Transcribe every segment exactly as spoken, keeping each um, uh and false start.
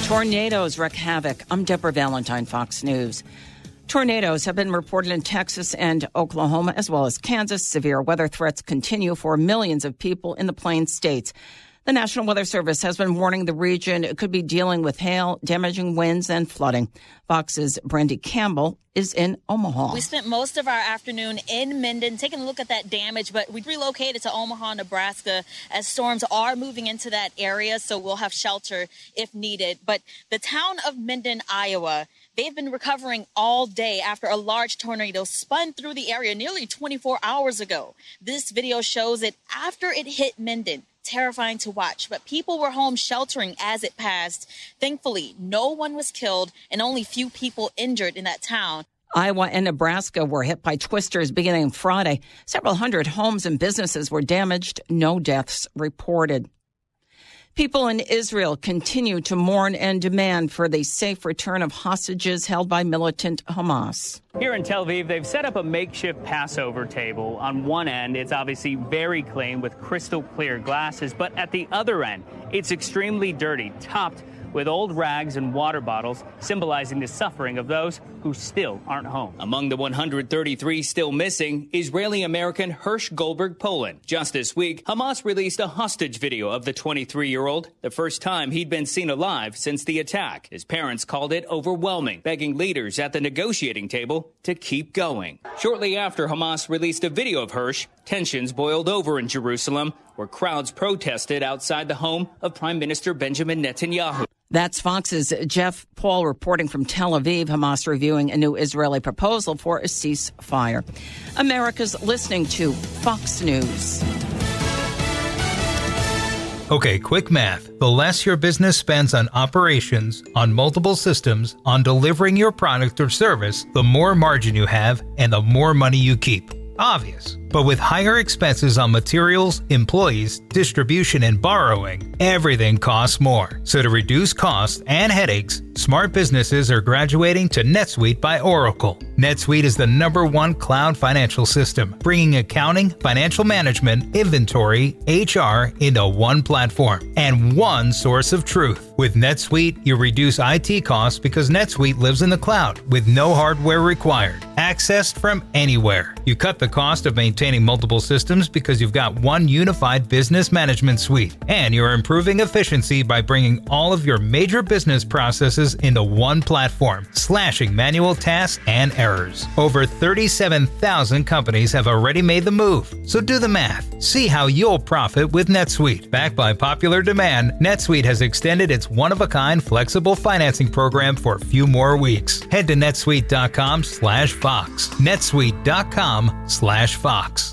Tornadoes wreak havoc. I'm Deborah Valentine, Fox News. Tornadoes have been reported in Texas and Oklahoma, as well as Kansas. Severe weather threats continue for millions of people in the Plains states. The National Weather Service has been warning the region could be dealing with hail, damaging winds, and flooding. Fox's Brandy Campbell is in Omaha. We spent most of our afternoon in Minden taking a look at that damage, but we relocated to Omaha, Nebraska, as storms are moving into that area, so we'll have shelter if needed. But the town of Minden, Iowa, they've been recovering all day after a large tornado spun through the area nearly twenty-four hours ago. This video shows it after it hit Minden. Terrifying to watch, but people were home sheltering as it passed. Thankfully, no one was killed and only few people injured in that town. Iowa and Nebraska were hit by twisters beginning Friday. Several hundred homes and businesses were damaged. No deaths reported. People in Israel continue to mourn and demand for the safe return of hostages held by militant Hamas. Here in Tel Aviv, they've set up a makeshift Passover table. On one end, it's obviously very clean with crystal clear glasses, but at the other end, it's extremely dirty, topped with old rags and water bottles, symbolizing the suffering of those who still aren't home. Among the one hundred thirty-three still missing, Israeli-American Hirsch Goldberg Poland. Just this week, Hamas released a hostage video of the twenty-three-year-old, the first time he'd been seen alive since the attack. His parents called it overwhelming, begging leaders at the negotiating table to keep going. Shortly after Hamas released a video of Hirsch, tensions boiled over in Jerusalem, where crowds protested outside the home of Prime Minister Benjamin Netanyahu. That's Fox's Jeff Paul reporting from Tel Aviv. Hamas reviewing a new Israeli proposal for a ceasefire. America's listening to Fox News. Okay, quick math. The less your business spends on operations, on multiple systems, on delivering your product or service, the more margin you have and the more money you keep. Obvious. But with higher expenses on materials, employees, distribution, and borrowing, everything costs more. So to reduce costs and headaches, smart businesses are graduating to NetSuite by Oracle. NetSuite is the number one cloud financial system, bringing accounting, financial management, inventory, H R into one platform and one source of truth. With NetSuite, you reduce I T costs because NetSuite lives in the cloud with no hardware required, accessed from anywhere. You cut the cost of maintaining multiple systems because you've got one unified business management suite, and you're improving efficiency by bringing all of your major business processes into one platform, slashing manual tasks and errors. Over thirty-seven thousand companies have already made the move, so do the math. See how you'll profit with NetSuite. Backed by popular demand, NetSuite has extended its one-of-a-kind flexible financing program for a few more weeks. Head to netsuite.com slash Fox. netsuite.com slash Fox.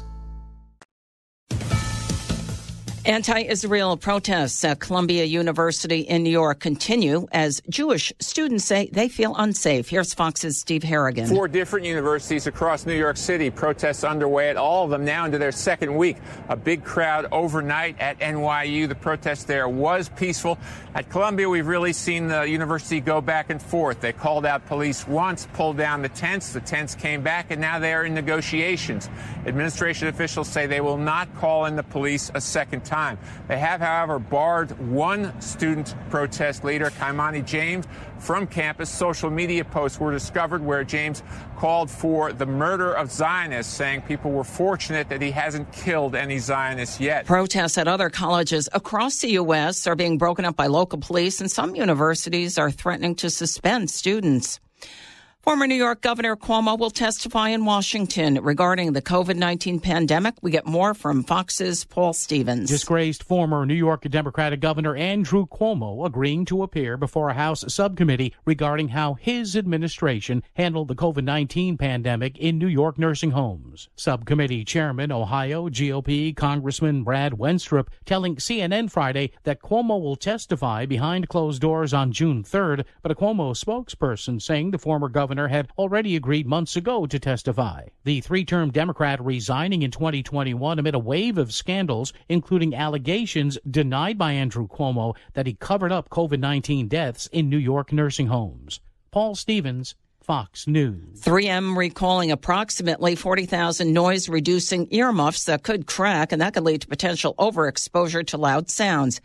Anti-Israel protests at Columbia University in New York continue as Jewish students say they feel unsafe. Here's Fox's Steve Harrigan. Four different universities across New York City, protests underway at all of them now into their second week. A big crowd overnight at N Y U. The protest there was peaceful. At Columbia, we've really seen the university go back and forth. They called out police once, pulled down the tents. The tents came back, and now they are in negotiations. Administration officials say they will not call in the police a second time. Time. They have, however, barred one student protest leader, Kaimani James, from campus. Social media posts were discovered where James called for the murder of Zionists, saying people were fortunate that he hasn't killed any Zionists yet. Protests at other colleges across the U S are being broken up by local police, and some universities are threatening to suspend students. Former New York Governor Cuomo will testify in Washington regarding the covid nineteen pandemic. We get more from Fox's Paul Stevens. Disgraced former New York Democratic Governor Andrew Cuomo agreeing to appear before a House subcommittee regarding how his administration handled the covid nineteen pandemic in New York nursing homes. Subcommittee Chairman, Ohio G O P Congressman Brad Wenstrup telling C N N Friday that Cuomo will testify behind closed doors on June third, but a Cuomo spokesperson saying the former governor had already agreed months ago to testify. The three-term Democrat resigning in twenty twenty-one amid a wave of scandals, including allegations denied by Andrew Cuomo that he covered up covid nineteen deaths in New York nursing homes. Paul Stevens, Fox News. three M recalling approximately forty thousand noise-reducing earmuffs that could crack, and that could lead to potential overexposure to loud sounds.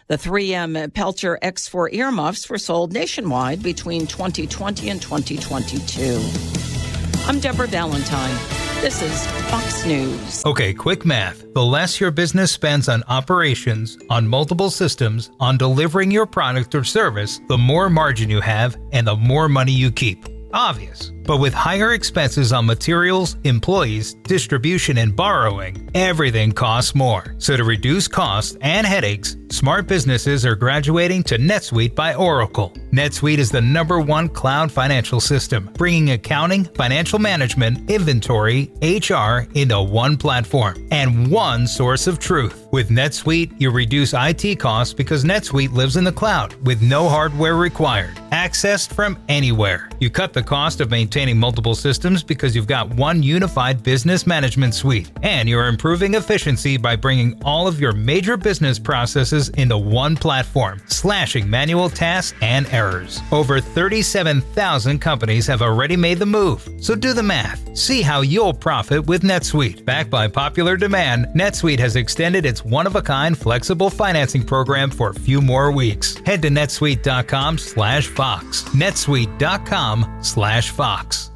The three M Pelcher X four earmuffs were sold nationwide between twenty twenty and twenty twenty-two. I'm Deborah Valentine. This is Fox News. Okay, quick math. The less your business spends on operations, on multiple systems, on delivering your product or service, the more margin you have and the more money you keep. Obvious. But with higher expenses on materials, employees, distribution, and borrowing, everything costs more. So to reduce costs and headaches, smart businesses are graduating to NetSuite by Oracle. NetSuite is the number one cloud financial system, bringing accounting, financial management, inventory, H R into one platform and one source of truth. With NetSuite, you reduce I T costs because NetSuite lives in the cloud with no hardware required, accessed from anywhere. You cut the cost of maintaining multiple systems because you've got one unified business management suite, and you're improving efficiency by bringing all of your major business processes into one platform, slashing manual tasks and errors. Over thirty-seven thousand companies have already made the move, so do the math. See how you'll profit with NetSuite. Backed by popular demand, NetSuite has extended its one-of-a-kind flexible financing program for a few more weeks. Head to netsuite dot com slash Fox. netsuite dot com slash Fox.